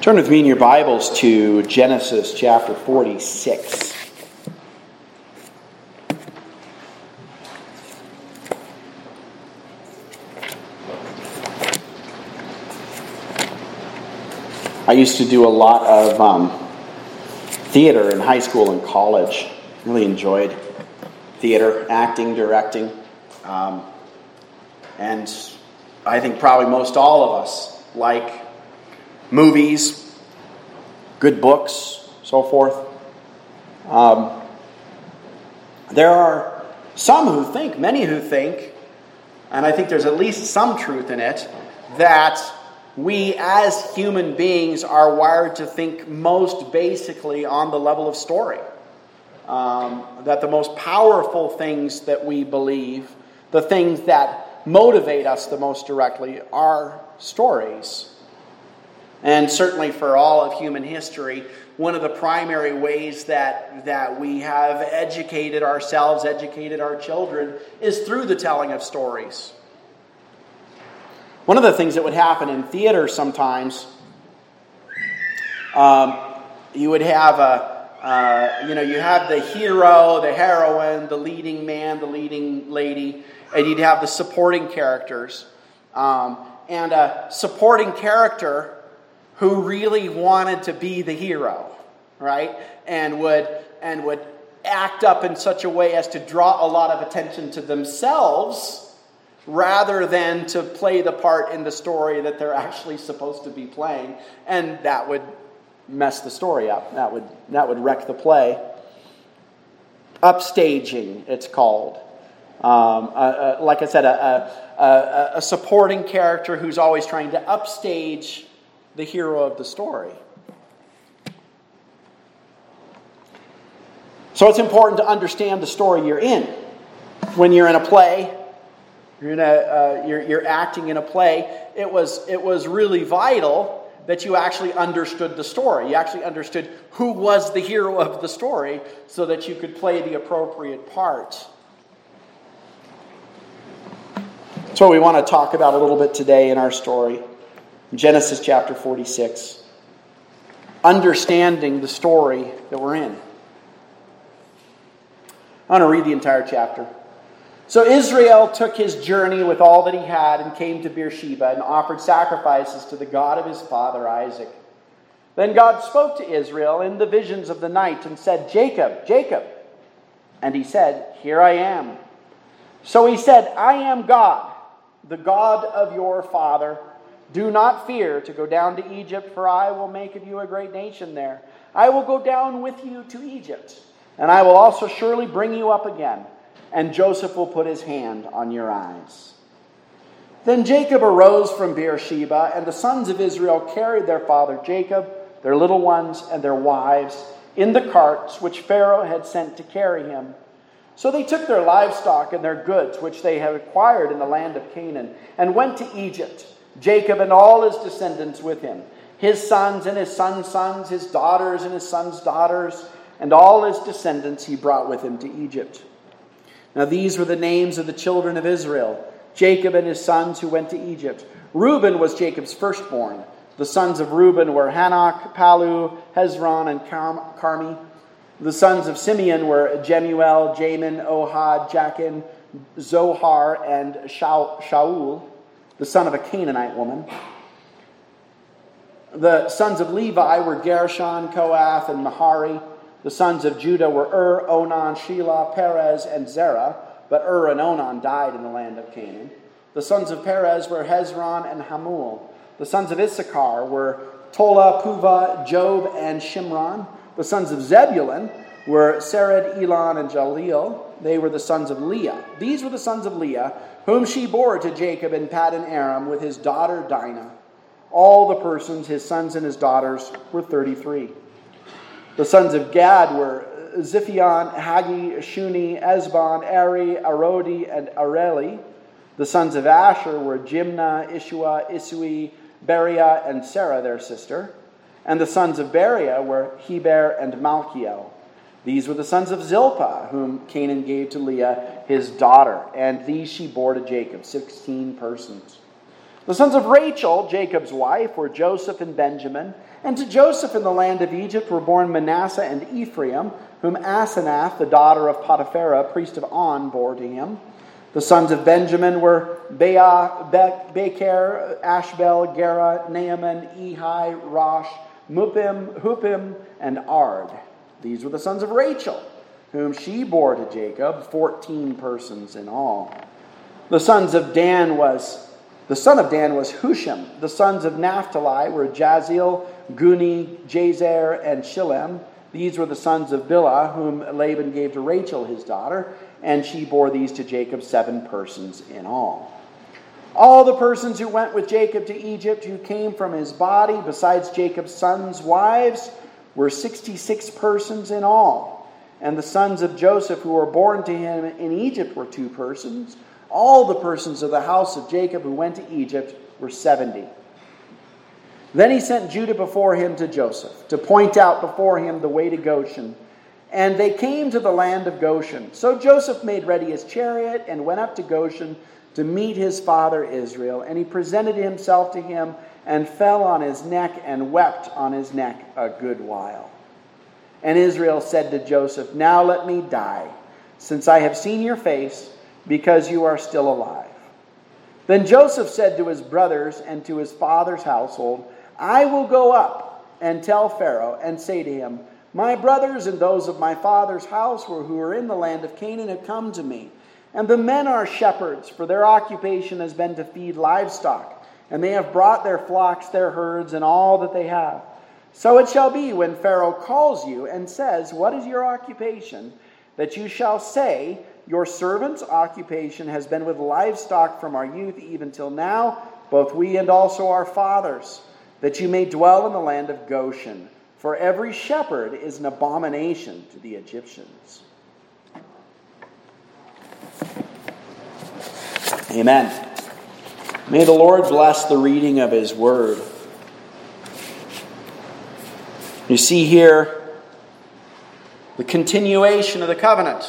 Turn with me in your Bibles to Genesis chapter 46. I used to do a lot of theater in high school and college. Really enjoyed theater, acting, directing. And I think probably most all of us like movies, good books, so forth. There are many who think, and I think there's at least some truth in it, that we as human beings are wired to think most basically on the level of story. That the most powerful things that we believe, the things that motivate us the most directly, are stories. And certainly for all of human history, one of the primary ways that we have educated ourselves, educated our children, is through the telling of stories. One of the things that would happen in theater sometimes, you would have you have the hero, the heroine, the leading man, the leading lady, and you'd have the supporting characters. And a supporting character who really wanted to be the hero, right? And would act up in such a way as to draw a lot of attention to themselves rather than to play the part in the story that they're actually supposed to be playing. And that would mess the story up. That would wreck the play. Upstaging, it's called. Like I said, a supporting character who's always trying to upstage the hero of the story. So it's important to understand the story you're in. When you're in a play, you're acting in a play, it was really vital that you actually understood the story. You actually understood who was the hero of the story so that you could play the appropriate part. That's what we want to talk about a little bit today in our story. Genesis chapter 46. Understanding the story that we're in. I want to read the entire chapter. So Israel took his journey with all that he had and came to Beersheba and offered sacrifices to the God of his father Isaac. Then God spoke to Israel in the visions of the night and said, "Jacob, Jacob." And he said, "Here I am." So he said, "I am God, the God of your father. Do not fear to go down to Egypt, for I will make of you a great nation there. I will go down with you to Egypt, and I will also surely bring you up again, and Joseph will put his hand on your eyes." Then Jacob arose from Beersheba, and the sons of Israel carried their father Jacob, their little ones, and their wives in the carts which Pharaoh had sent to carry him. So they took their livestock and their goods, which they had acquired in the land of Canaan, and went to Egypt. Jacob and all his descendants with him, his sons and his sons' sons, his daughters and his sons' daughters, and all his descendants he brought with him to Egypt. Now these were the names of the children of Israel, Jacob and his sons who went to Egypt. Reuben was Jacob's firstborn. The sons of Reuben were Hanok, Palu, Hezron, and Carmi. The sons of Simeon were Jemuel, Jamin, Ohad, Jachin, Zohar, and Shaul, the son of a Canaanite woman. The sons of Levi were Gershon, Kohath, and Merari. The sons of Judah were Onan, Shelah, Perez, and Zerah, but and Onan died in the land of Canaan. The sons of Perez were Hezron and Hamul. The sons of Issachar were Tola, Puvah, Job, and Shimron. The sons of Zebulun were Sered, Elon, and Jaleel. They were the sons of Leah. These were the sons of Leah, whom she bore to Jacob in Paddan Aram with his daughter Dinah. All the persons, his sons and his daughters, were 33. The sons of Gad were Ziphion, Hagi, Shuni, Ezbon, Eri, Arodi, and Areli. The sons of Asher were Jimnah, Ishua, Isui, Beriah, and Sarah, their sister. And the sons of Beriah were Heber and Malchiel. These were the sons of Zilpah, whom Canaan gave to Leah, his daughter, and these she bore to Jacob, 16 persons. The sons of Rachel, Jacob's wife, were Joseph and Benjamin. And to Joseph in the land of Egypt were born Manasseh and Ephraim, whom Asenath, the daughter of Potipharah, priest of On, bore to him. The sons of Benjamin were Becher, Ashbel, Gera, Naaman, Ehi, Rosh, Huppim, and Ard. These were the sons of Rachel, whom she bore to Jacob, 14 persons in all. The son of Dan was Hushim. The sons of Naphtali were Jaziel, Guni, Jazer, and Shillem. These were the sons of Bilhah, whom Laban gave to Rachel his daughter, and she bore these to Jacob, 7 persons in all. All the persons who went with Jacob to Egypt, who came from his body, besides Jacob's sons' wives, were 66 persons in all. And the sons of Joseph who were born to him in Egypt were 2 persons. All the persons of the house of Jacob who went to Egypt were 70. Then he sent Judah before him to Joseph, to point out before him the way to Goshen. And they came to the land of Goshen. So Joseph made ready his chariot and went up to Goshen to meet his father Israel. And he presented himself to him and fell on his neck and wept on his neck a good while. And Israel said to Joseph, "Now let me die, since I have seen your face, because you are still alive." Then Joseph said to his brothers and to his father's household, "I will go up and tell Pharaoh and say to him, 'My brothers and those of my father's house who are in the land of Canaan have come to me. And the men are shepherds, for their occupation has been to feed livestock. And they have brought their flocks, their herds, and all that they have. So it shall be when Pharaoh calls you and says, "What is your occupation?" that you shall say, "Your servant's occupation has been with livestock from our youth even till now, both we and also our fathers, that you may dwell in the land of Goshen. For every shepherd is an abomination to the Egyptians." Amen. May the Lord bless the reading of his word. You see here the continuation of the covenant.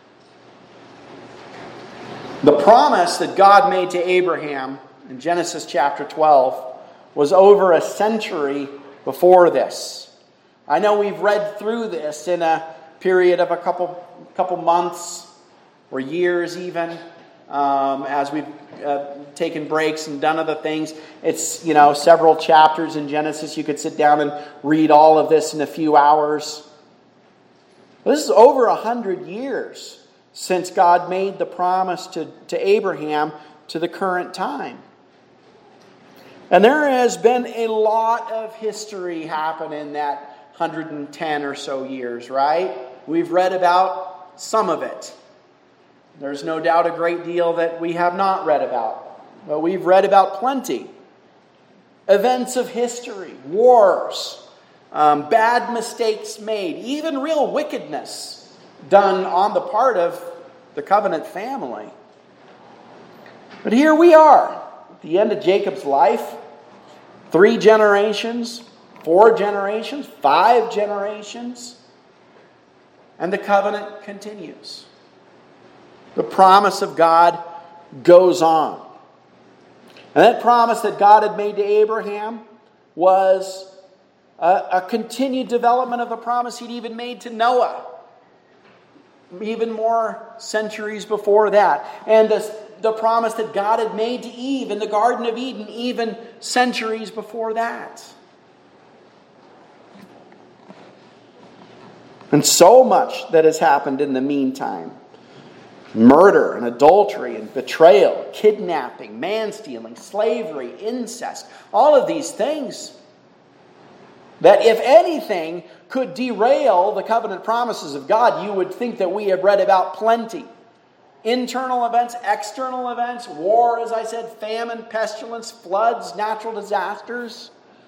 The promise that God made to Abraham in Genesis chapter 12 was over a century before this. I know we've read through this in a period of a couple months or years even, as we've taken breaks and done other things. It's, several chapters in Genesis. You could sit down and read all of this in a few hours. This is over 100 years since God made the promise to Abraham to the current time. And there has been a lot of history happen in that 110 or so years, right? We've read about some of it. There's no doubt a great deal that we have not read about. But we've read about plenty. Events of history, wars, bad mistakes made, even real wickedness done on the part of the covenant family. But here we are, at the end of Jacob's life. 3 generations, 4 generations, 5 generations, and the covenant continues. The promise of God goes on. And that promise that God had made to Abraham was a continued development of the promise he'd even made to Noah, even more centuries before that. And the promise that God had made to Eve in the Garden of Eden, even centuries before that. And so much that has happened in the meantime. Murder and adultery and betrayal, kidnapping, man-stealing, slavery, incest. All of these things that, if anything, could derail the covenant promises of God. You would think that we have read about plenty. Internal events, external events, war, as I said, famine, pestilence, floods, natural disasters.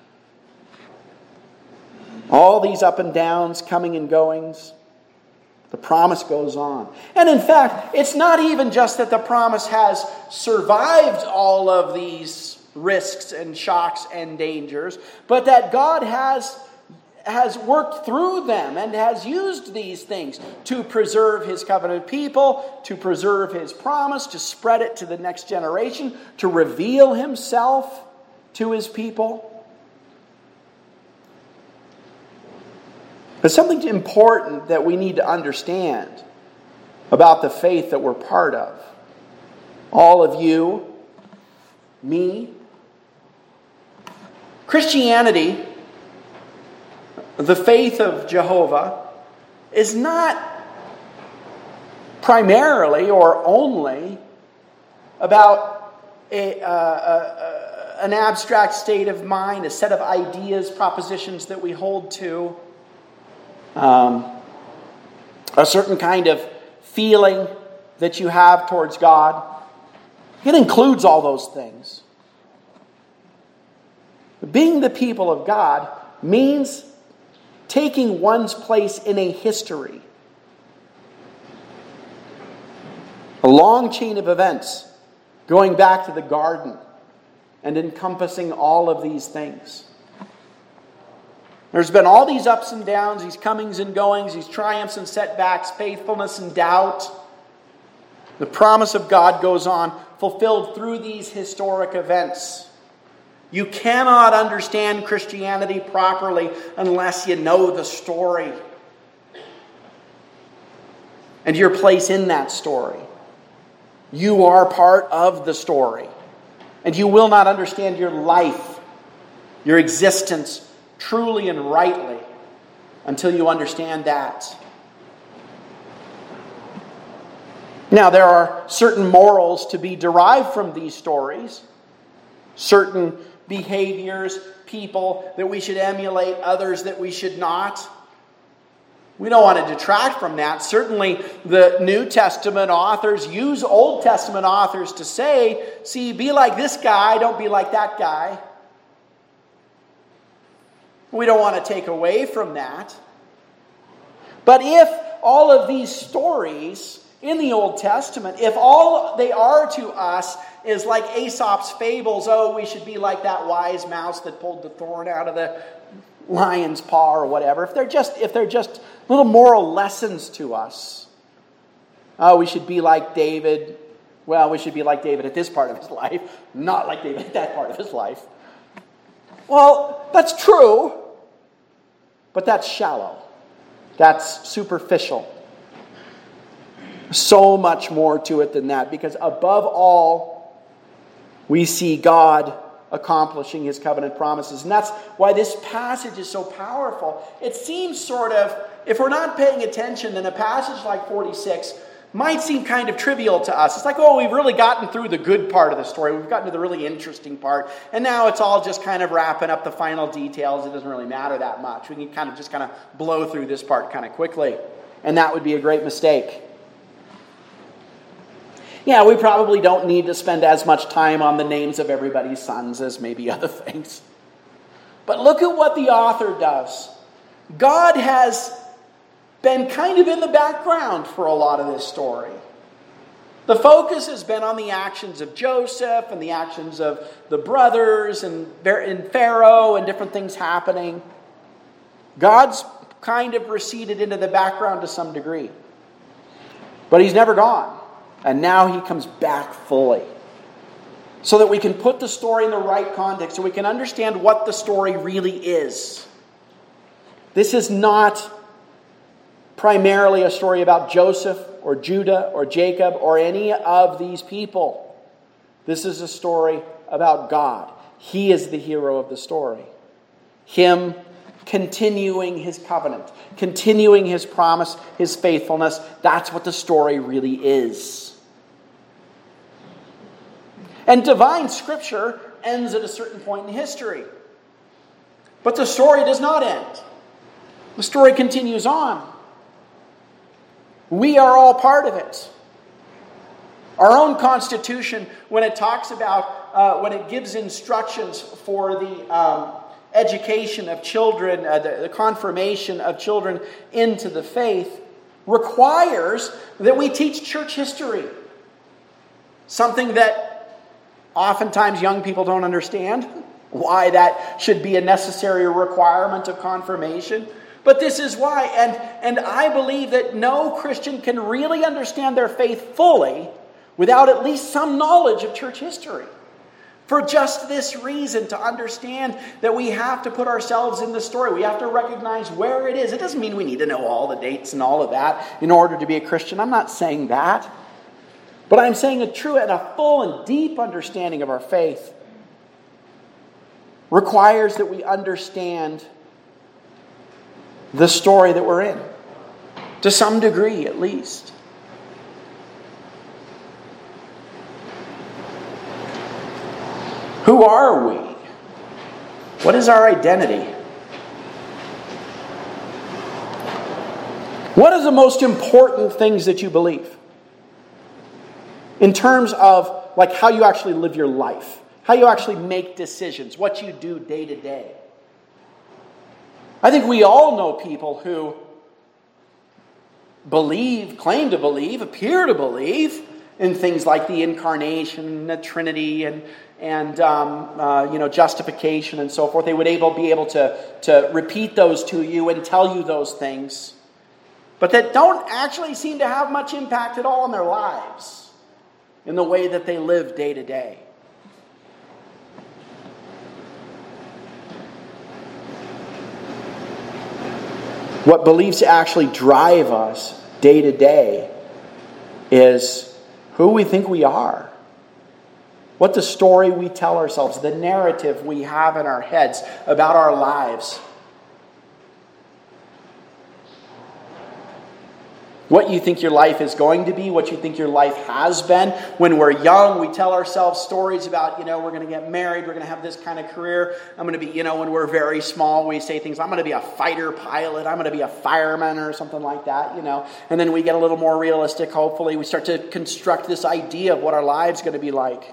All these up and downs, coming and goings. The promise goes on. And in fact, it's not even just that the promise has survived all of these risks and shocks and dangers, but that God has has worked through them and has used these things to preserve his covenant people, to preserve his promise, to spread it to the next generation, to reveal himself to his people. But something important that we need to understand about the faith that we're part of. All of you, me, Christianity, the faith of Jehovah, is not primarily or only about an abstract state of mind, a set of ideas, propositions that we hold to, a certain kind of feeling that you have towards God. It includes all those things. Being the people of God means taking one's place in a history. A long chain of events going back to the garden and encompassing all of these things. There's been all these ups and downs, these comings and goings, these triumphs and setbacks, faithfulness and doubt. The promise of God goes on, fulfilled through these historic events. You cannot understand Christianity properly unless you know the story and your place in that story. You are part of the story. And you will not understand your life, your existence, truly and rightly until you understand that. Now, there are certain morals to be derived from these stories, certain behaviors, people that we should emulate, others that we should not. We don't want to detract from that. Certainly, the New Testament authors use Old Testament authors to say, see, be like this guy, don't be like that guy. We don't want to take away from that. But if all of these stories in the Old Testament, if all they are to us is like Aesop's fables, oh, we should be like that wise mouse that pulled the thorn out of the lion's paw or whatever, if they're just little moral lessons to us, oh, we should be like David. Well, we should be like David at this part of his life, not like David at that part of his life. Well, that's true, but that's shallow. That's superficial. So much more to it than that, because above all, we see God accomplishing his covenant promises. And that's why this passage is so powerful. It seems sort of, if we're not paying attention, then a passage like 46 might seem kind of trivial to us. It's like, oh, we've really gotten through the good part of the story. We've gotten to the really interesting part. And now it's all just kind of wrapping up the final details. It doesn't really matter that much. We can kind of blow through this part kind of quickly. And that would be a great mistake. Yeah, we probably don't need to spend as much time on the names of everybody's sons as maybe other things. But look at what the author does. God has been kind of in the background for a lot of this story. The focus has been on the actions of Joseph and the actions of the brothers and Pharaoh and different things happening. God's kind of receded into the background to some degree. But he's never gone. And now he comes back fully. So that we can put the story in the right context. So we can understand what the story really is. This is not primarily a story about Joseph or Judah or Jacob or any of these people. This is a story about God. He is the hero of the story. Him continuing his covenant, continuing his promise, his faithfulness. That's what the story really is. And divine scripture ends at a certain point in history. But the story does not end. The story continues on. We are all part of it. Our own Constitution, when it talks about, when it gives instructions for the education of children, the confirmation of children into the faith, requires that we teach church history. Something that oftentimes young people don't understand why that should be a necessary requirement of confirmation. But this is why, and I believe that no Christian can really understand their faith fully without at least some knowledge of church history. For just this reason, to understand that we have to put ourselves in the story. We have to recognize where it is. It doesn't mean we need to know all the dates and all of that in order to be a Christian. I'm not saying that. But I'm saying a true and a full and deep understanding of our faith requires that we understand the story that we're in. To some degree, at least. Who are we? What is our identity? What are the most important things that you believe? In terms of like how you actually live your life. How you actually make decisions. What you do day to day. I think we all know people who believe, claim to believe, appear to believe in things like the incarnation, the Trinity, and justification and so forth. They would be able to repeat those to you and tell you those things, but that don't actually seem to have much impact at all in their lives, in the way that they live day to day. What beliefs actually drive us day to day is who we think we are. What the story we tell ourselves, the narrative we have in our heads about our lives. What you think your life is going to be, what you think your life has been. When we're young, we tell ourselves stories about, we're going to get married, we're going to have this kind of career. I'm going to be, when we're very small, we say things, I'm going to be a fighter pilot, I'm going to be a fireman or something like that, And then we get a little more realistic, hopefully. We start to construct this idea of what our lives going to be like.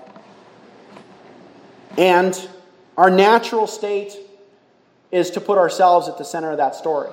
And our natural state is to put ourselves at the center of that story.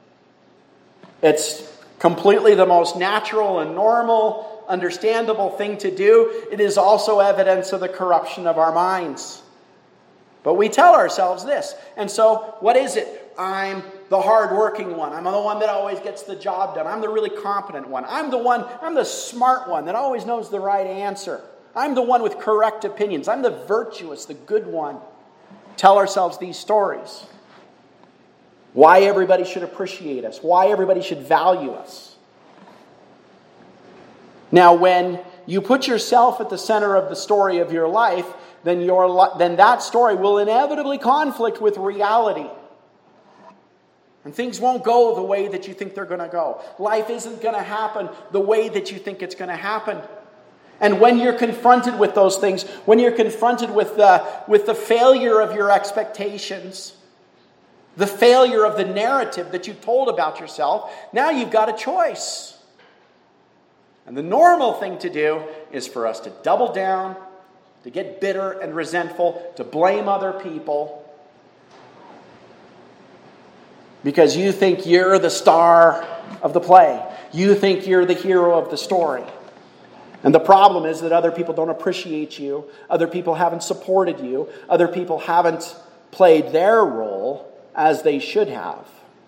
It's completely the most natural and normal, understandable thing to do. It is also evidence of the corruption of our minds. But we tell ourselves this. And so, what is it? I'm the hardworking one. I'm the one that always gets the job done. I'm the really competent one. I'm the smart one that always knows the right answer. I'm the one with correct opinions. I'm the virtuous, the good one. Tell ourselves these stories. Why everybody should appreciate us. Why everybody should value us. Now, when you put yourself at the center of the story of your life, then that story will inevitably conflict with reality. And things won't go the way that you think they're going to go. Life isn't going to happen the way that you think it's going to happen. And when you're confronted with those things, when you're confronted with the failure of your expectations, the failure of the narrative that you told about yourself, now you've got a choice. And the normal thing to do is for us to double down, to get bitter and resentful, to blame other people, because you think you're the star of the play. You think you're the hero of the story. And the problem is that other people don't appreciate you. Other people haven't supported you. Other people haven't played their role as they should have.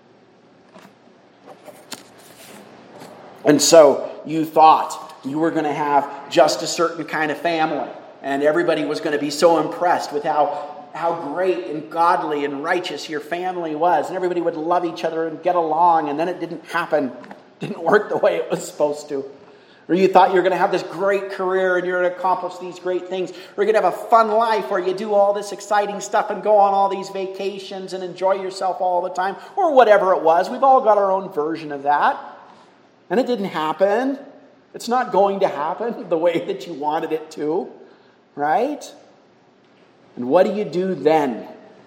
And so you thought you were going to have just a certain kind of family. And everybody was going to be so impressed with how great and godly and righteous your family was. And everybody would love each other and get along. And then it didn't happen. It didn't work the way it was supposed to. Or you thought you were going to have this great career and you're going to accomplish these great things. Or you're going to have a fun life where you do all this exciting stuff and go on all these vacations and enjoy yourself all the time. Or whatever it was. We've all got our own version of that. And it didn't happen. It's not going to happen the way that you wanted it to. Right? And what do you do then?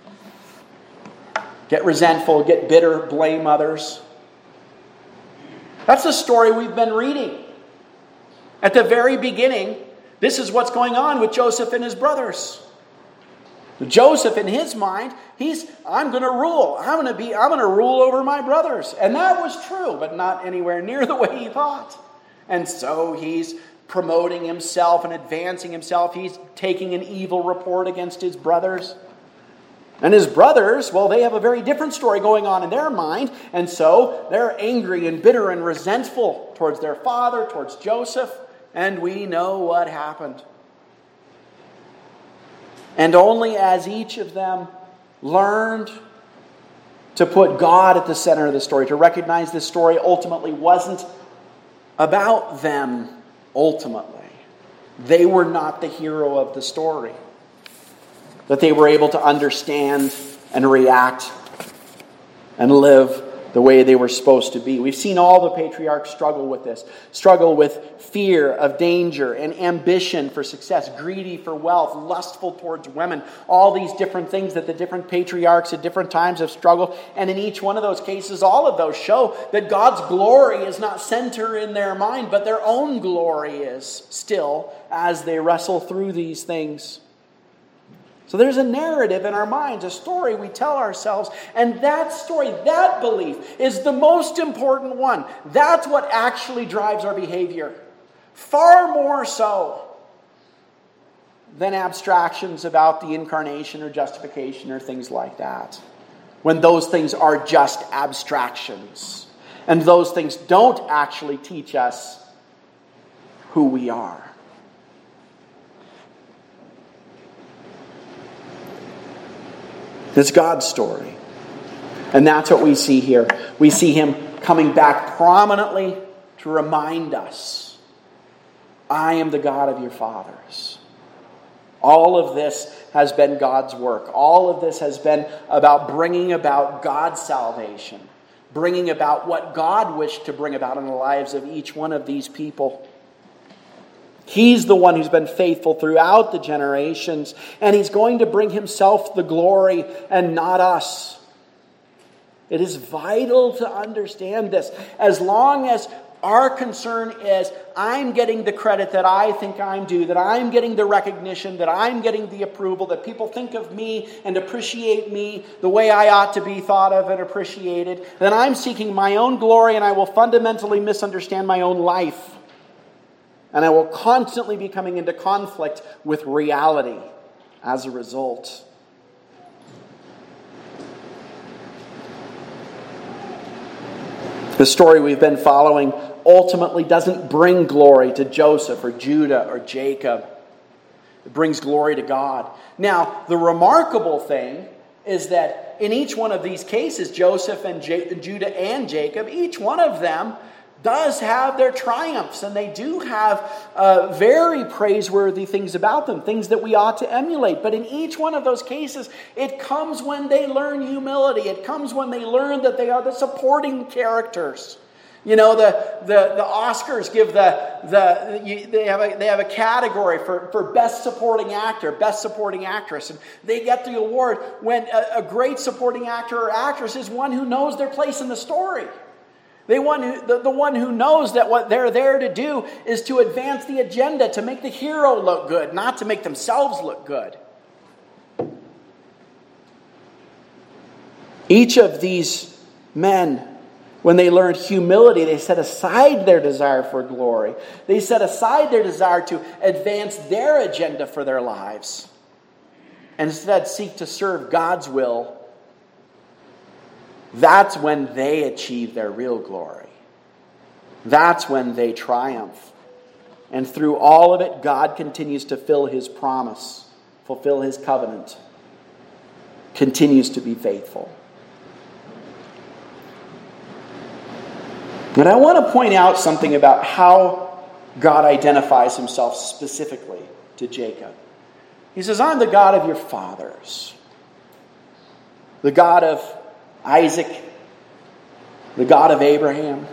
Get resentful, get bitter, blame others. That's the story we've been reading. At the very beginning, this is what's going on with Joseph and his brothers. Joseph, in his mind, I'm going to rule. I'm going to rule over my brothers. And that was true, but not anywhere near the way he thought. And so he's promoting himself and advancing himself. He's taking an evil report against his brothers. And his brothers, well, they have a very different story going on in their mind. And so they're angry and bitter and resentful towards their father, towards Joseph. And we know what happened. And only as each of them learned to put God at the center of the story, to recognize this story ultimately wasn't about them ultimately. They were not the hero of the story. That they were able to understand and react and live the way they were supposed to be. We've seen all the patriarchs struggle with this. Struggle with fear of danger and ambition for success, greedy for wealth, lustful towards women. All these different things that the different patriarchs at different times have struggled. And in each one of those cases, all of those show that God's glory is not center in their mind, but their own glory is still as they wrestle through these things. So there's a narrative in our minds, a story we tell ourselves, and that story, that belief, is the most important one. That's what actually drives our behavior. Far more so than abstractions about the incarnation or justification or things like that. When those things are just abstractions. And those things don't actually teach us who we are. It's God's story. And that's what we see here. We see him coming back prominently to remind us, I am the God of your fathers. All of this has been God's work. All of this has been about bringing about God's salvation. Bringing about what God wished to bring about in the lives of each one of these people. He's the one who's been faithful throughout the generations, and he's going to bring himself the glory and not us. It is vital to understand this. As long as our concern is, I'm getting the credit that I think I'm due, that I'm getting the recognition, that I'm getting the approval, that people think of me and appreciate me the way I ought to be thought of and appreciated, then I'm seeking my own glory, and I will fundamentally misunderstand my own life. And I will constantly be coming into conflict with reality as a result. The story we've been following ultimately doesn't bring glory to Joseph or Judah or Jacob. It brings glory to God. Now, the remarkable thing is that in each one of these cases, Joseph and Judah and Jacob, each one of them does have their triumphs, and they do have very praiseworthy things about them, things that we ought to emulate. But in each one of those cases, it comes when they learn humility. It comes when they learn that they are the supporting characters. You know, the Oscars give they have a category for best supporting actor, best supporting actress, and they get the award when a great supporting actor or actress is one who knows their place in the story. The one who knows that what they're there to do is to advance the agenda, to make the hero look good, not to make themselves look good. Each of these men, when they learned humility, they set aside their desire for glory. They set aside their desire to advance their agenda for their lives, and instead seek to serve God's will. That's when they achieve their real glory. That's when they triumph. And through all of it, God continues to fill his promise, fulfill his covenant, continues to be faithful. But I want to point out something about how God identifies himself specifically to Jacob. He says, I'm the God of your fathers. The God of Isaac, the God of Abraham.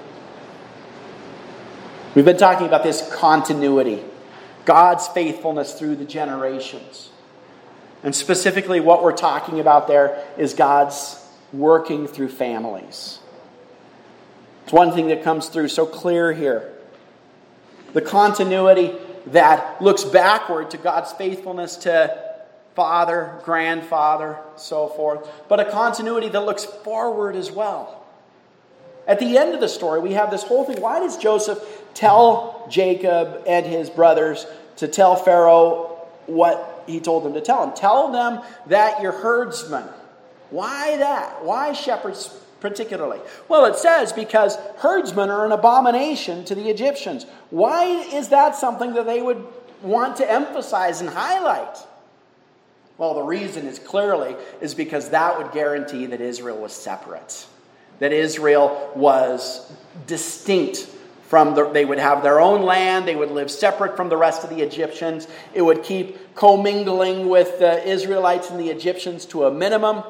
We've been talking about this continuity, God's faithfulness through the generations. And specifically what we're talking about there is God's working through families. It's one thing that comes through so clear here. The continuity that looks backward to God's faithfulness to father, grandfather, so forth. But a continuity that looks forward as well. At the end of the story, we have this whole thing. Why does Joseph tell Jacob and his brothers to tell Pharaoh what he told them to tell them. Tell them that you're herdsmen. Why that? Why shepherds particularly? Well, it says because herdsmen are an abomination to the Egyptians. Why is that something that they would want to emphasize and highlight? Well, the reason is because that would guarantee that Israel was separate. That Israel was distinct they would have their own land. They would live separate from the rest of the Egyptians. It would keep commingling with the Israelites and the Egyptians to a minimum.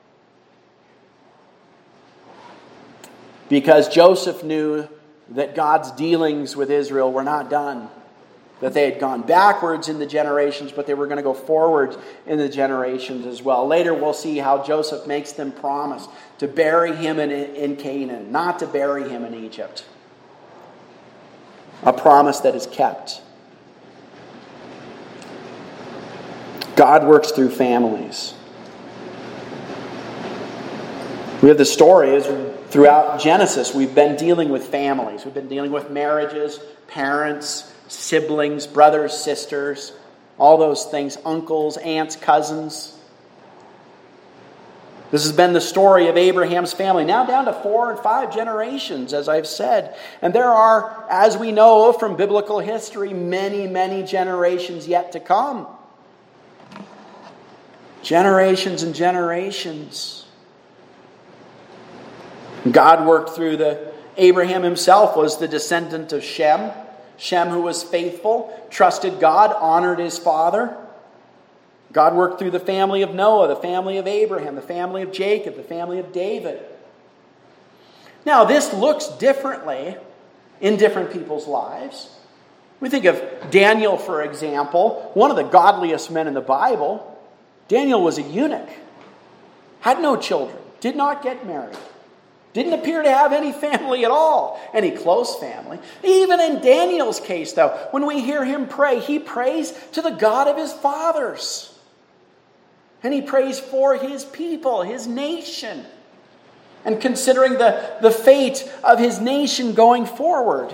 Because Joseph knew that God's dealings with Israel were not done. That they had gone backwards in the generations, but they were going to go forward in the generations as well. Later we'll see how Joseph makes them promise to bury him in Canaan, not to bury him in Egypt. A promise that is kept. God works through families. We have the stories throughout Genesis. We've been dealing with families. We've been dealing with marriages, parents, siblings, brothers, sisters, all those things, uncles, aunts, cousins. This has been the story of Abraham's family, now down to 4 and 5 generations, as I've said. And there are, as we know from biblical history, many, many generations yet to come. Generations and generations. God worked through Abraham himself was the descendant of Shem. Shem, who was faithful, trusted God, honored his father. God worked through the family of Noah, the family of Abraham, the family of Jacob, the family of David. Now, this looks differently in different people's lives. We think of Daniel, for example, one of the godliest men in the Bible. Daniel was a eunuch, had no children, did not get married. Didn't appear to have any family at all, any close family. Even in Daniel's case, though, when we hear him pray, he prays to the God of his fathers. And he prays for his people, his nation. And considering the fate of his nation going forward.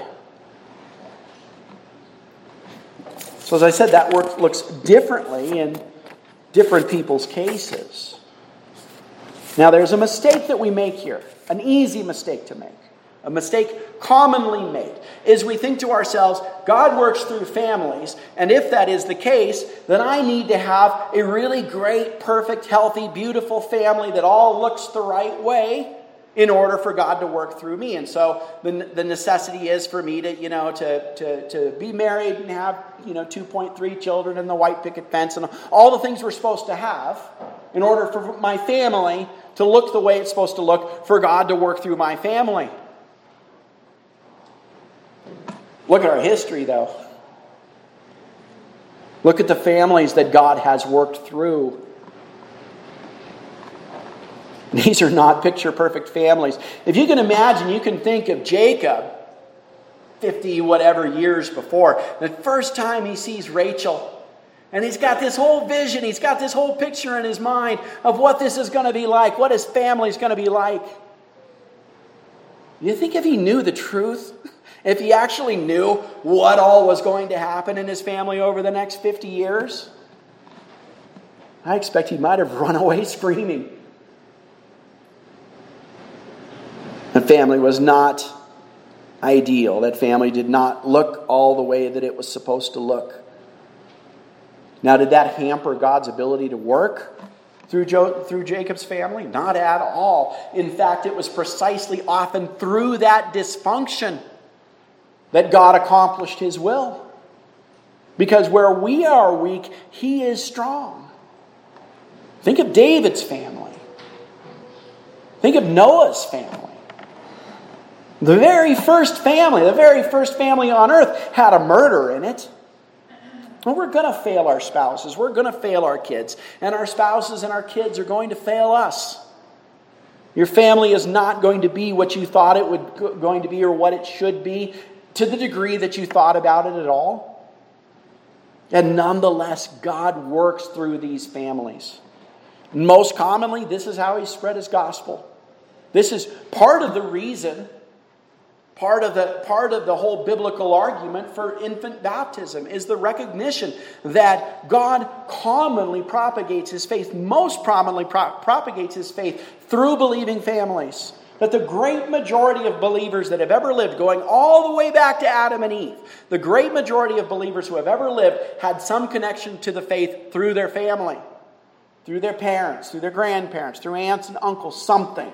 So as I said, that work looks differently in different people's cases. Now there's a mistake that we make here. An easy mistake to make. A mistake commonly made is we think to ourselves, God works through families, and if that is the case, then I need to have a really great, perfect, healthy, beautiful family that all looks the right way in order for God to work through me. And so the necessity is for me to be married and have 2.3 children and the white picket fence and all the things we're supposed to have in order for my family to look the way it's supposed to look, for God to work through my family. Look at our history, though. Look at the families that God has worked through. These are not picture-perfect families. If you can imagine, you can think of Jacob, 50 whatever years before, the first time he sees Rachel. And he's got this whole vision, he's got this whole picture in his mind of what this is going to be like, what his family is going to be like. You think if he knew the truth, if he actually knew what all was going to happen in his family over the next 50 years, I expect he might have run away screaming. That family was not ideal. That family did not look all the way that it was supposed to look. Now, did that hamper God's ability to work through Jacob's family? Not at all. In fact, it was precisely often through that dysfunction that God accomplished his will. Because where we are weak, he is strong. Think of David's family. Think of Noah's family. The very first family on earth had a murder in it. Well, we're going to fail our spouses. We're going to fail our kids. And our spouses and our kids are going to fail us. Your family is not going to be what you thought it was going to be or what it should be to the degree that you thought about it at all. And nonetheless, God works through these families. Most commonly, this is how he spread his gospel. This is part of the reason Part of the whole biblical argument for infant baptism is the recognition that God commonly propagates His faith, most prominently propagates His faith through believing families. That the great majority of believers that have ever lived, going all the way back to Adam and Eve, the great majority of believers who have ever lived had some connection to the faith through their family, through their parents, through their grandparents, through aunts and uncles, something.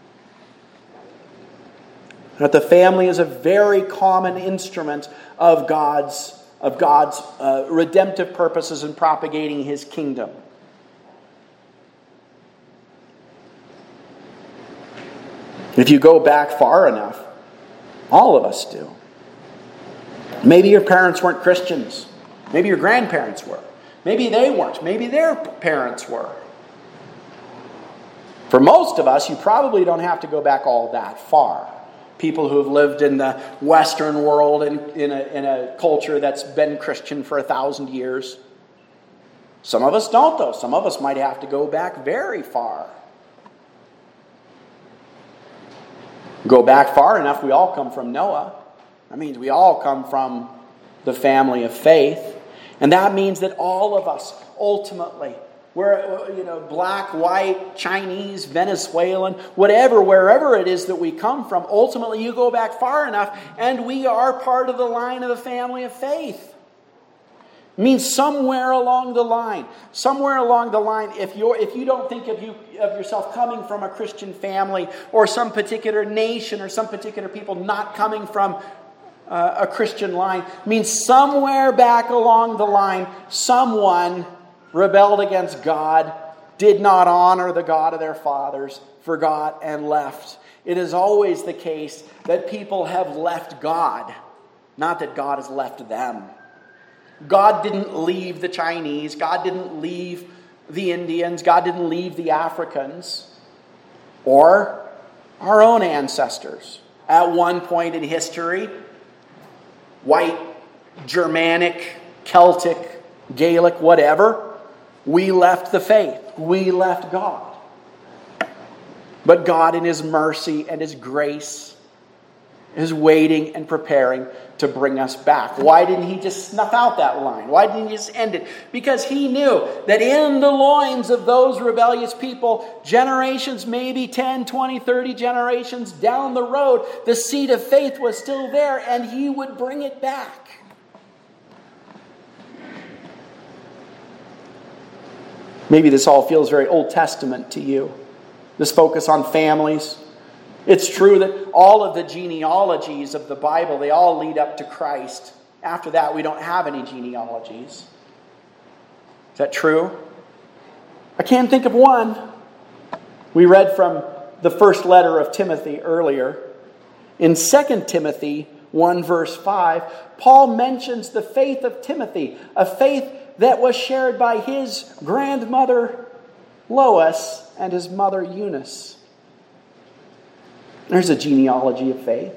That the family is a very common instrument of God's redemptive purposes in propagating His kingdom. If you go back far enough, all of us do. Maybe your parents weren't Christians. Maybe your grandparents were. Maybe they weren't. Maybe their parents were. For most of us, you probably don't have to go back all that far. People who have lived in the Western world and in a culture that's been Christian for 1,000 years. Some of us don't, though. Some of us might have to go back very far. Go back far enough, we all come from Noah. That means we all come from the family of faith. And that means that all of us, ultimately, we're, black, white, Chinese, Venezuelan, whatever, wherever it is that we come from, ultimately you go back far enough and we are part of the line of the family of faith. It means somewhere along the line, if you don't think of yourself coming from a Christian family or some particular nation or some particular people not coming from a Christian line, it means somewhere back along the line, someone rebelled against God, did not honor the God of their fathers, forgot and left. It is always the case that people have left God, not that God has left them. God didn't leave the Chinese. God didn't leave the Indians. God didn't leave the Africans or our own ancestors. At one point in history, white, Germanic, Celtic, Gaelic, whatever, we left the faith. We left God. But God in His mercy and His grace is waiting and preparing to bring us back. Why didn't He just snuff out that line? Why didn't He just end it? Because He knew that in the loins of those rebellious people, generations, maybe 10, 20, 30 generations down the road, the seed of faith was still there and He would bring it back. Maybe this all feels very Old Testament to you. This focus on families. It's true that all of the genealogies of the Bible, they all lead up to Christ. After that, we don't have any genealogies. Is that true? I can't think of one. We read from the first letter of Timothy earlier. In 2 Timothy 1 verse 5, Paul mentions the faith of Timothy, a faith that was shared by his grandmother Lois and his mother Eunice. There's a genealogy of faith.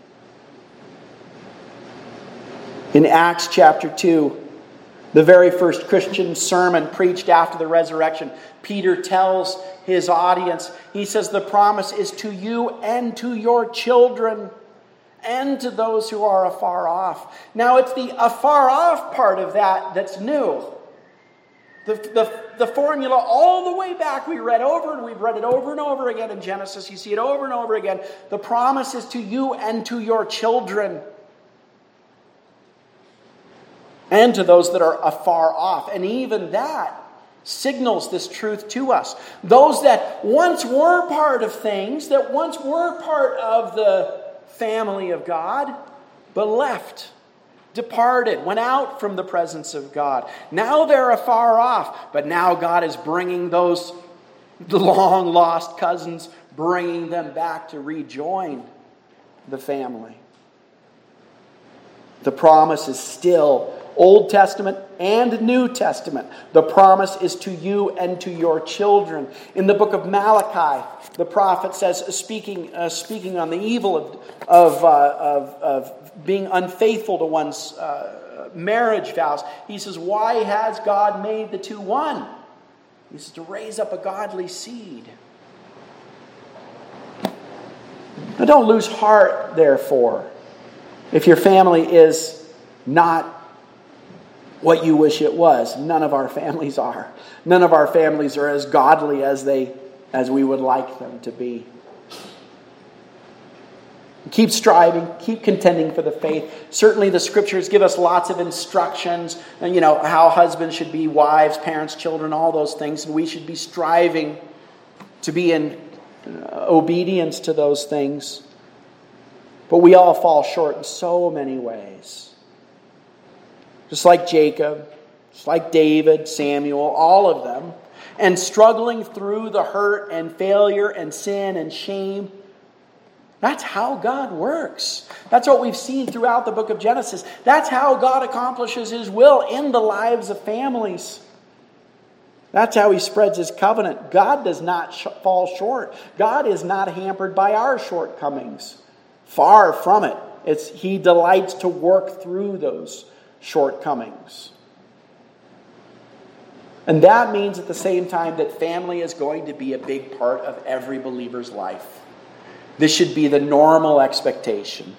In Acts chapter 2, the very first Christian sermon preached after the resurrection, Peter tells his audience, he says, the promise is to you and to your children and to those who are afar off. Now it's the afar off part of that that's new. The formula all the way back we've read it over and over again in Genesis. You see it over and over again. The promise is to you and to your children. And to those that are afar off. And even that signals this truth to us. Those that once were part of things, that once were part of the family of God, but left, departed, went out from the presence of God. Now they're afar off, but now God is bringing those long-lost cousins, bringing them back to rejoin the family. The promise is still Old Testament and New Testament. The promise is to you and to your children. In the book of Malachi, the prophet says, speaking on the evil of being unfaithful to one's marriage vows, he says, why has God made the two one? He says, to raise up a godly seed. Now, don't lose heart, therefore, if your family is not what you wish it was. None of our families are. None of our families are as godly as we would like them to be. Keep striving, keep contending for the faith. Certainly the Scriptures give us lots of instructions, and how husbands should be, wives, parents, children, all those things. And we should be striving to be in obedience to those things. But we all fall short in so many ways. Just like Jacob, just like David, Samuel, all of them. And struggling through the hurt and failure and sin and shame. That's how God works. That's what we've seen throughout the book of Genesis. That's how God accomplishes His will in the lives of families. That's how He spreads His covenant. God does not fall short. God is not hampered by our shortcomings. Far from it. He delights to work through those shortcomings. And that means at the same time that family is going to be a big part of every believer's life. This should be the normal expectation.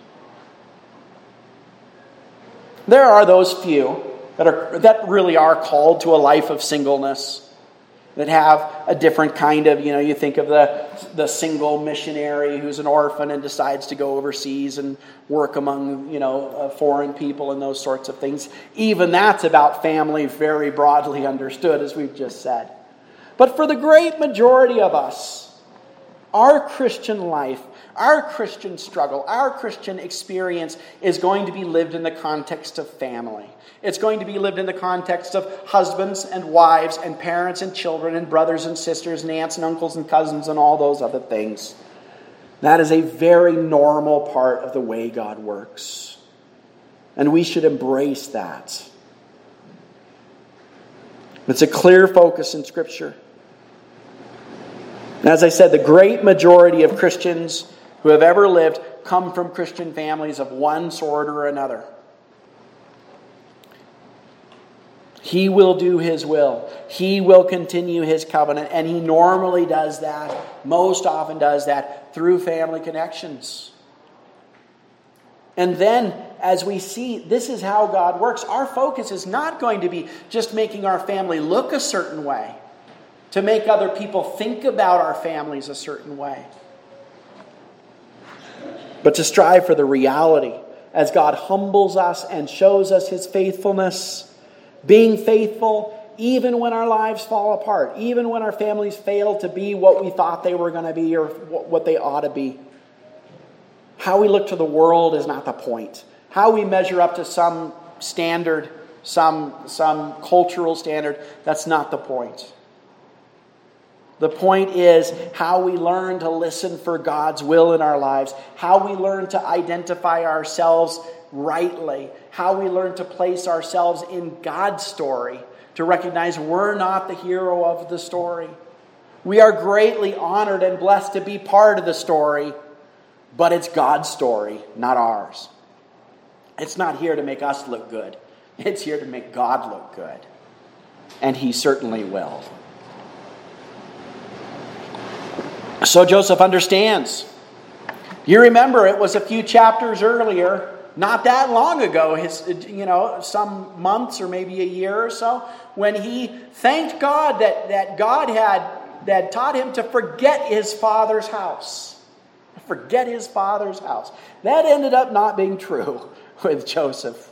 There are those few that really are called to a life of singleness, that have a different kind of, you think of the single missionary who's an orphan and decides to go overseas and work among, foreign people and those sorts of things. Even that's about family very broadly understood, as we've just said. But for the great majority of us, our Christian life, our Christian struggle, our Christian experience is going to be lived in the context of family. It's going to be lived in the context of husbands and wives and parents and children and brothers and sisters and aunts and uncles and cousins and all those other things. That is a very normal part of the way God works. And we should embrace that. It's a clear focus in Scripture. And as I said, the great majority of Christians who have ever lived come from Christian families of one sort or another. He will do His will. He will continue His covenant. And He normally does that, most often does that, through family connections. And then, as we see, this is how God works. Our focus is not going to be just making our family look a certain way, to make other people think about our families a certain way, but to strive for the reality as God humbles us and shows us His faithfulness, being faithful even when our lives fall apart, even when our families fail to be what we thought they were going to be or what they ought to be. How we look to the world is not the point. How we measure up to some standard, some cultural standard, that's not the point. The point is how we learn to listen for God's will in our lives, how we learn to identify ourselves rightly, how we learn to place ourselves in God's story, to recognize we're not the hero of the story. We are greatly honored and blessed to be part of the story, but it's God's story, not ours. It's not here to make us look good. It's here to make God look good. And He certainly will. So Joseph understands. You remember it was a few chapters earlier, not that long ago, some months or maybe a year or so, when he thanked God that God had taught him to forget his father's house. Forget his father's house. That ended up not being true with Joseph.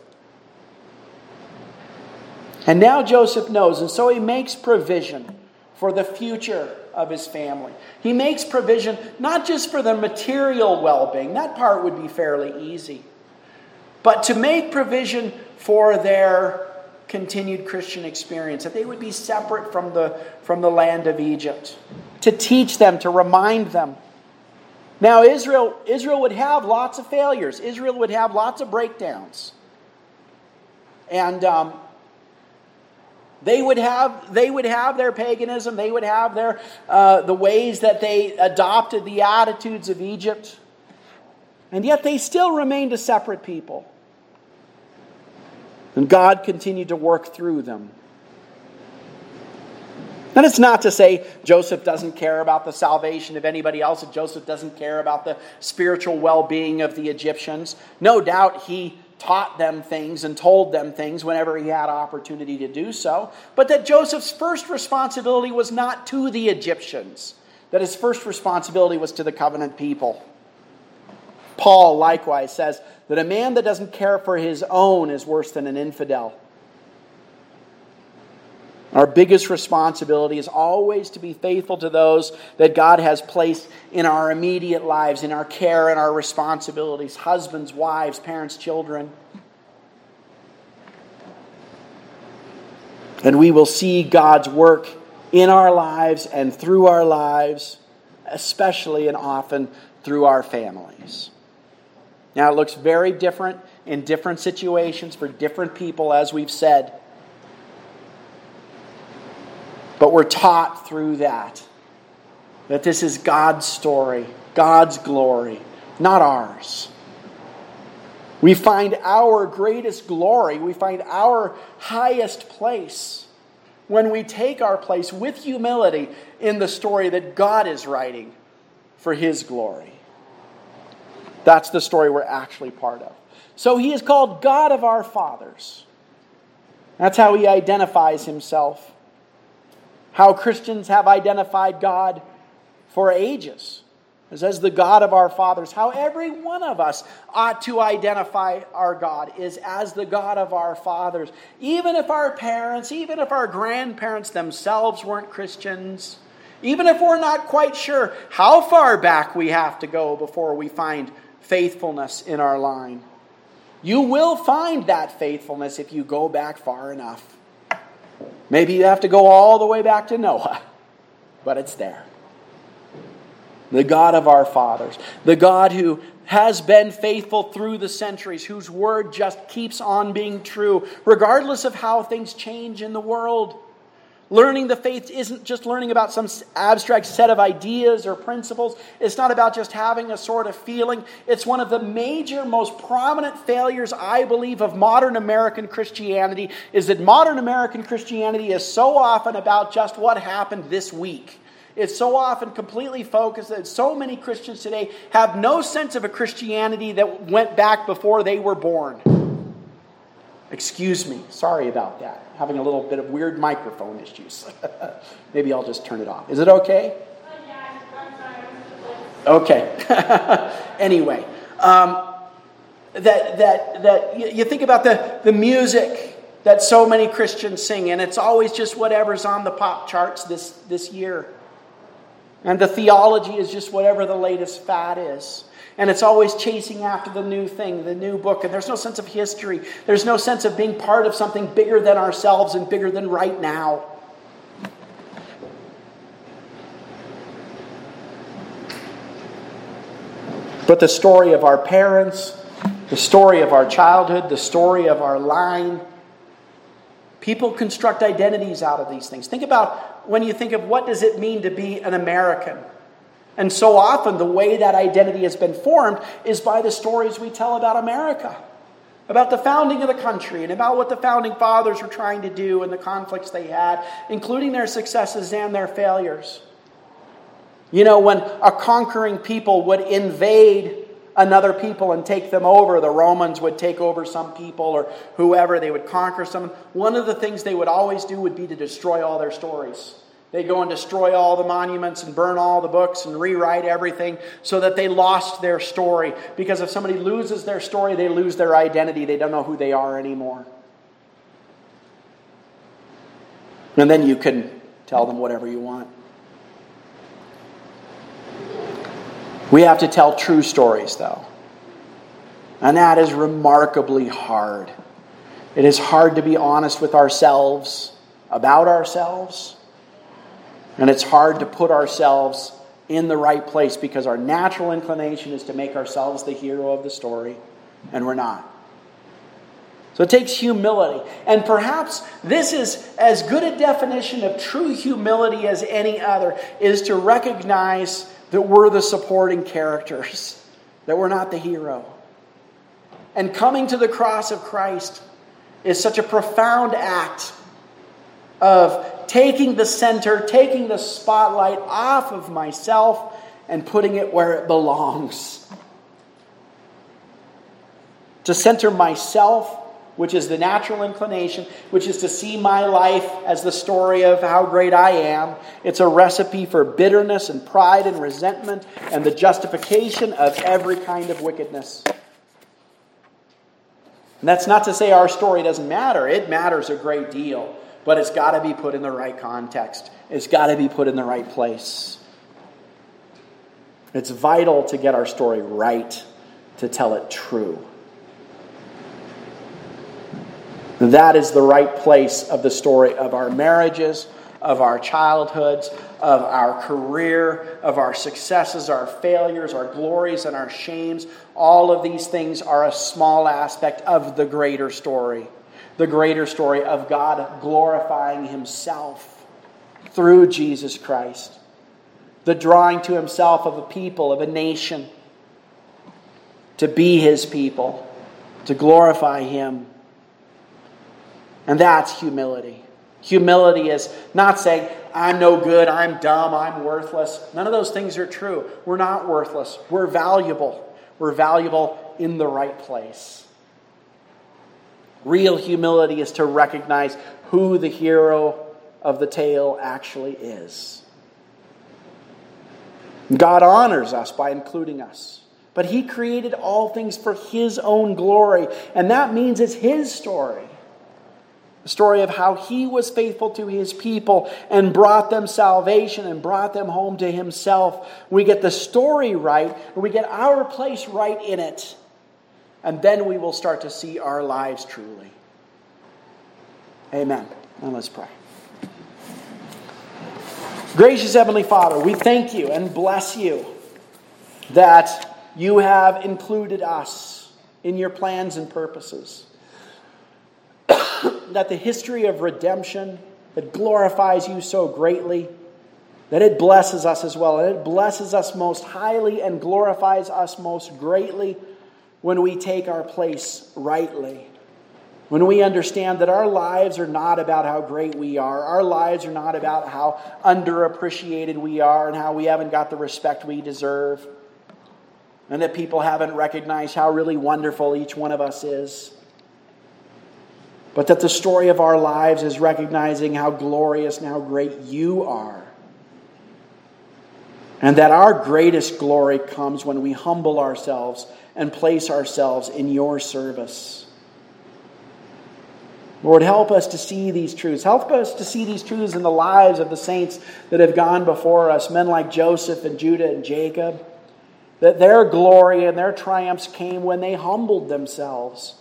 And now Joseph knows, and so he makes provision for the future of his family. He makes provision not just for the material well-being, that part would be fairly easy, but to make provision for their continued Christian experience, that they would be separate from the land of Egypt, to teach them, to remind them. Now Israel would have lots of failures. Israel would have lots of breakdowns. And they would have their paganism. They would have their the ways that they adopted the attitudes of Egypt. And yet they still remained a separate people. And God continued to work through them. And it's not to say Joseph doesn't care about the salvation of anybody else, that Joseph doesn't care about the spiritual well-being of the Egyptians. No doubt he taught them things and told them things whenever he had opportunity to do so. But that Joseph's first responsibility was not to the Egyptians. That his first responsibility was to the covenant people. Paul likewise says that a man that doesn't care for his own is worse than an infidel. Our biggest responsibility is always to be faithful to those that God has placed in our immediate lives, in our care and our responsibilities. Husbands, wives, parents, children. And we will see God's work in our lives and through our lives, especially and often through our families. Now, it looks very different in different situations for different people, as we've said. But we're taught through that this is God's story, God's glory, not ours. We find our greatest glory, we find our highest place when we take our place with humility in the story that God is writing for His glory. That's the story we're actually part of. So He is called God of our fathers. That's how He identifies Himself. How Christians have identified God for ages as the God of our fathers. How every one of us ought to identify our God is as the God of our fathers. Even if our parents, even if our grandparents themselves weren't Christians, even if we're not quite sure how far back we have to go before we find faithfulness in our line. You will find that faithfulness if you go back far enough. Maybe you have to go all the way back to Noah, but it's there. The God of our fathers, the God who has been faithful through the centuries, whose word just keeps on being true, regardless of how things change in the world. Learning the faith isn't just learning about some abstract set of ideas or principles. It's not about just having a sort of feeling. It's one of the major, most prominent failures, I believe, of modern American Christianity, is that modern American Christianity is so often about just what happened this week. It's so often completely focused that so many Christians today have no sense of a Christianity that went back before they were born. Excuse me, sorry about that. Having a little bit of weird microphone issues. Maybe I'll just turn it off. Is it okay? Okay. Anyway, you think about the music that so many Christians sing, and it's always just whatever's on the pop charts this year. And the theology is just whatever the latest fad is. And it's always chasing after the new thing, the new book. And there's no sense of history. There's no sense of being part of something bigger than ourselves and bigger than right now. But the story of our parents, the story of our childhood, the story of our line, people construct identities out of these things. Think about when you think of what does it mean to be an American. And so often the way that identity has been formed is by the stories we tell about America. About the founding of the country and about what the founding fathers were trying to do and the conflicts they had, including their successes and their failures. You know, when a conquering people would invade another people and take them over, the Romans would take over some people or whoever, they would conquer someone. One of the things they would always do would be to destroy all their stories. They go and destroy all the monuments and burn all the books and rewrite everything so that they lost their story. Because if somebody loses their story, they lose their identity. They don't know who they are anymore. And then you can tell them whatever you want. We have to tell true stories, though. And that is remarkably hard. It is hard to be honest with ourselves, about ourselves. And it's hard to put ourselves in the right place because our natural inclination is to make ourselves the hero of the story, and we're not. So it takes humility. And perhaps this is as good a definition of true humility as any other, is to recognize that we're the supporting characters, that we're not the hero. And coming to the cross of Christ is such a profound act of taking the center, taking the spotlight off of myself and putting it where it belongs. To center myself, which is the natural inclination, which is to see my life as the story of how great I am. It's a recipe for bitterness and pride and resentment and the justification of every kind of wickedness. And that's not to say our story doesn't matter. It matters a great deal. But it's got to be put in the right context. It's got to be put in the right place. It's vital to get our story right, to tell it true. That is the right place of the story of our marriages, of our childhoods, of our career, of our successes, our failures, our glories, and our shames. All of these things are a small aspect of the greater story. The greater story of God glorifying Himself through Jesus Christ. The drawing to Himself of a people, of a nation, to be His people, to glorify Him. And that's humility. Humility is not saying, I'm no good, I'm dumb, I'm worthless. None of those things are true. We're not worthless. We're valuable. We're valuable in the right place. Real humility is to recognize who the hero of the tale actually is. God honors us by including us. But He created all things for His own glory. And that means it's His story. The story of how He was faithful to His people and brought them salvation and brought them home to Himself. We get the story right, and we get our place right in it. And then we will start to see our lives truly. Amen. And let's pray. Gracious Heavenly Father, we thank You and bless You that You have included us in Your plans and purposes. That the history of redemption that glorifies You so greatly, that it blesses us as well. And it blesses us most highly and glorifies us most greatly when we take our place rightly. When we understand that our lives are not about how great we are. Our lives are not about how underappreciated we are and how we haven't got the respect we deserve. And that people haven't recognized how really wonderful each one of us is. But that the story of our lives is recognizing how glorious and how great You are. And that our greatest glory comes when we humble ourselves and place ourselves in Your service. Lord, help us to see these truths. Help us to see these truths in the lives of the saints that have gone before us, men like Joseph and Judah and Jacob. That their glory and their triumphs came when they humbled themselves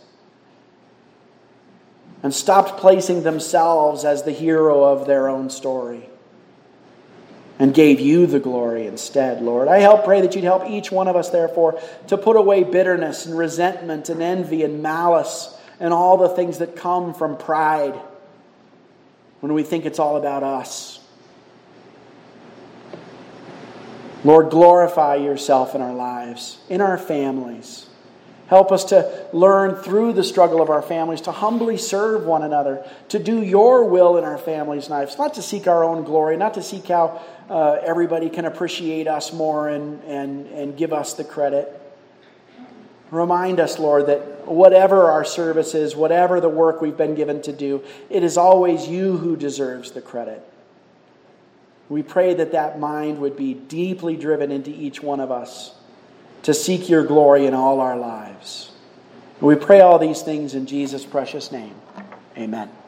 and stopped placing themselves as the hero of their own story and gave You the glory instead, Lord. I pray that You'd help each one of us, therefore, to put away bitterness and resentment and envy and malice and all the things that come from pride when we think it's all about us. Lord, glorify Yourself in our lives, in our families. Help us to learn through the struggle of our families to humbly serve one another, to do Your will in our families' lives, not to seek our own glory, not to seek how everybody can appreciate us more and give us the credit. Remind us, Lord, that whatever our service is, whatever the work we've been given to do, it is always You who deserves the credit. We pray that that mind would be deeply driven into each one of us to seek Your glory in all our lives. And we pray all these things in Jesus' precious name. Amen.